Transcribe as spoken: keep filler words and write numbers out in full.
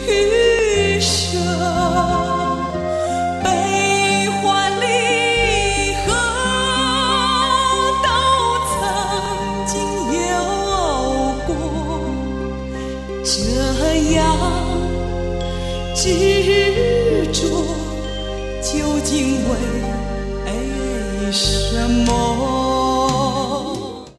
余生，悲欢离合都曾经有过，这样执着究竟为什么？